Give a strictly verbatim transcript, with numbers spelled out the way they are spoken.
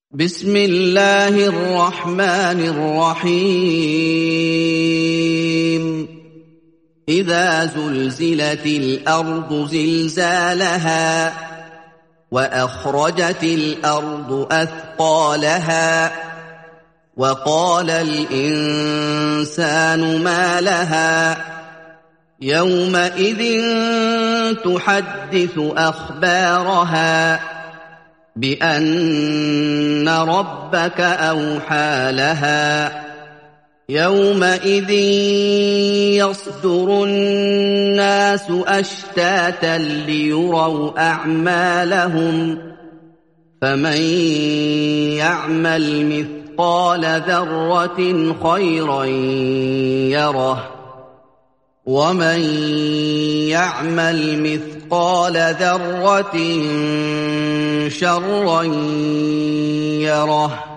بسم الله الرحمن الرحيم إذا زلزلت الأرض زلزالها وأخرجت الأرض أثقالها وقال الإنسان ما لها يومئذ تحدث أخبارها بأن ربك أوحى لها يومئذ يصدر الناس أشتاتا ليروا أعمالهم فمن يعمل مثقال ذرة خيرا يره ومن يعمل مثقال ذرة شرا يره